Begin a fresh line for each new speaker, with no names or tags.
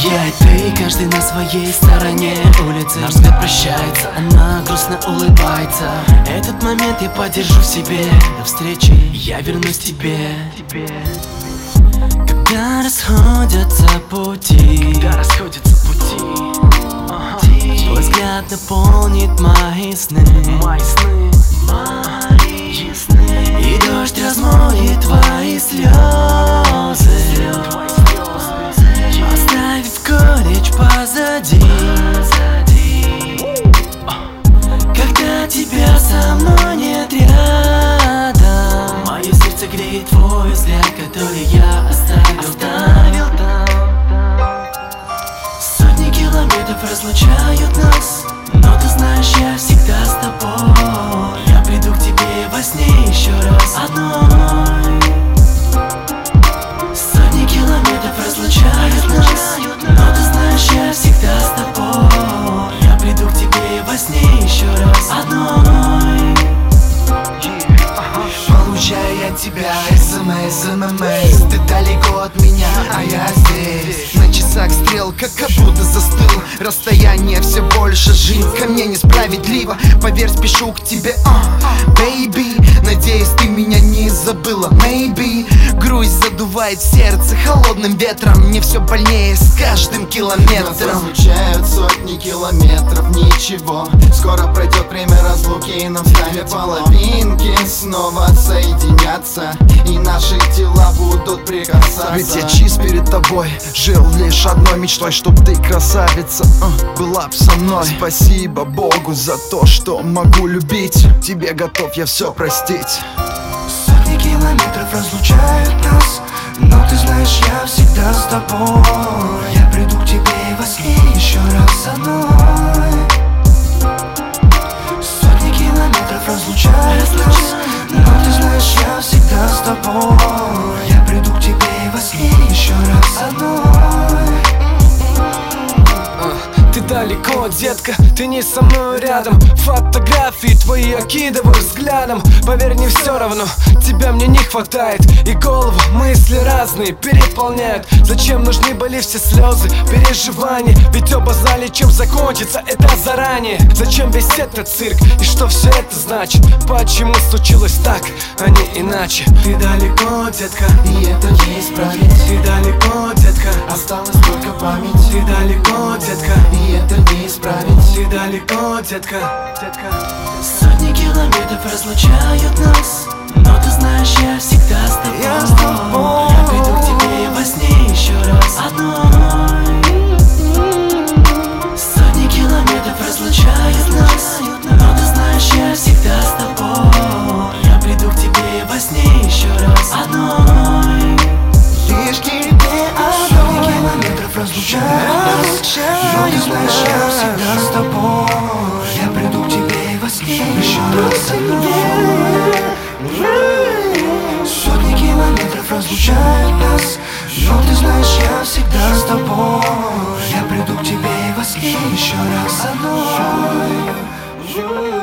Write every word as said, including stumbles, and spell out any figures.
Я и ты, каждый на своей стороне улицы. Наш взгляд прощается, она грустно улыбается. Этот момент я подержу в себе. До встречи, я вернусь к тебе. Когда расходятся пути, Когда расходятся пути, ага. Твой взгляд наполнит мои сны, Мои сны, мои сны. И дождь размоет твои слезы, оставив горечь позади. Когда тебя со мной нет рядом, мое сердце греет твой взгляд, который я оставил, оставил там. Сотни километров разлучают нас, но ты знаешь, я всегда с тобой. Я приду к тебе во сне еще раз одной. Сотни километров разлучают нас, но ты знаешь, я всегда с тобой. Я приду к тебе во сне еще раз одной.
Получаю я тебя, смс, ммс. Ты далеко от меня, а я здесь. На часах стрелка, как будто застыл. Расстояние все больше, жизнь ко мне несправедлива. Поверь, спешу к тебе, uh, baby. Надеюсь, ты меня не забыла, maybe. Грусть задувает сердце холодным ветром. Мне все больнее с каждым километром.
Нас разлучают сотни километров, ничего. Скоро пройдет время разлуки, и нам станет половинки снова соединяться, и наши тела будут прикасаться.
Ведь я чист перед тобой, жил лишь одной мечтой, чтоб ты, красавица, uh, была б со мной. Спасибо Богу за то, что могу любить. Тебе готов я все простить.
Сотни километров разлучают нас, но ты знаешь, я всегда с тобой. Я приду к тебе во сне еще раз одной. Сотни километров разлучают нас, но ты знаешь, я всегда с тобой. Я приду к тебе во сне еще раз одной.
Ты далеко, детка, ты не со мной рядом. Фотографии твои окидываю взглядом. Поверь, не все равно, тебя мне не хватает. И голову мысли разные переполняют. Зачем нужны были все слезы, переживания? Ведь оба знали, чем закончится это заранее. Зачем весь этот цирк и что все это значит? Почему случилось так, а не иначе?
Ты далеко, детка, и это не исправить. Ты далеко, детка, осталась только память. Ты далеко, детка, и это не исправить. Ты далеко, детка, детка. Сотни километров разлучают нас, но ты знаешь, я всегда с тобой.
Я с тобой.
Я приду к тебе во сне еще раз одной. Сотни километров разлучают нас, но ты знаешь, я всегда с тобой. Я приду к тебе во сне еще раз одной.
Лишь тебе одной. Сотни километров разлучают нас, но ты знаешь, я всегда с тобой. Я приду к тебе во сне еще раз одной. Сотни километров разлучают нас, но ты знаешь, я всегда с тобой. Я приду к тебе во сне еще раз одной.